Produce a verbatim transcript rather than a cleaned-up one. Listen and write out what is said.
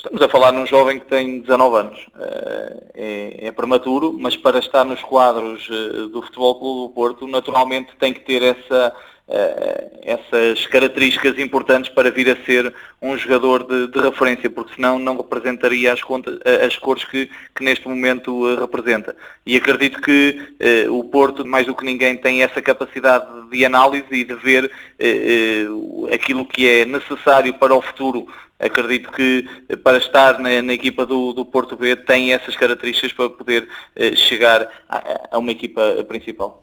Estamos a falar num jovem que tem dezanove anos. É, é prematuro, mas para estar nos quadros do Futebol Clube do Porto, naturalmente tem que ter essa, essas características importantes para vir a ser um jogador de, de referência, porque senão não representaria as, contas, as cores que, que neste momento representa. E acredito que eh, o Porto, mais do que ninguém, tem essa capacidade de análise e de ver eh, eh, aquilo que é necessário para o futuro. Acredito que para estar na, na equipa do, do Porto B tem essas características para poder eh, chegar a, a uma equipa principal.